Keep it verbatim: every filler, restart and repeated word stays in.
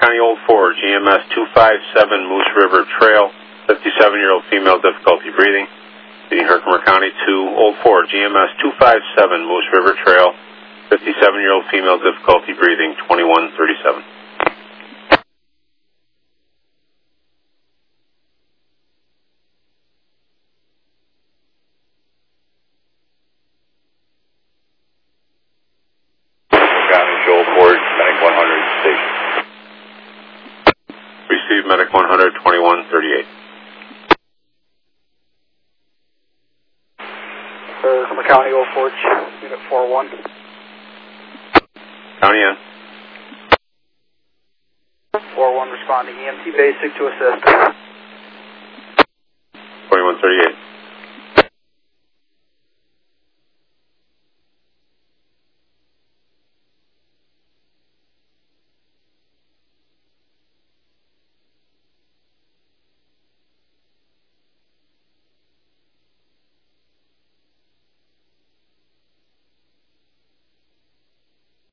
County Old Ford, G M S two five seven Moose River Trail, fifty-seven-year-old female, difficulty breathing. Leading Herkimer County to Old Ford, G M S two five seven Moose River Trail, fifty-seven-year-old female, difficulty breathing, twenty-one thirty-seven. Receive Medic one hundred, twenty-one thirty-eight. Herkimer County, Old Forge, Unit four one. County in. four one responding, E M T basic to assist. twenty-one thirty-eight.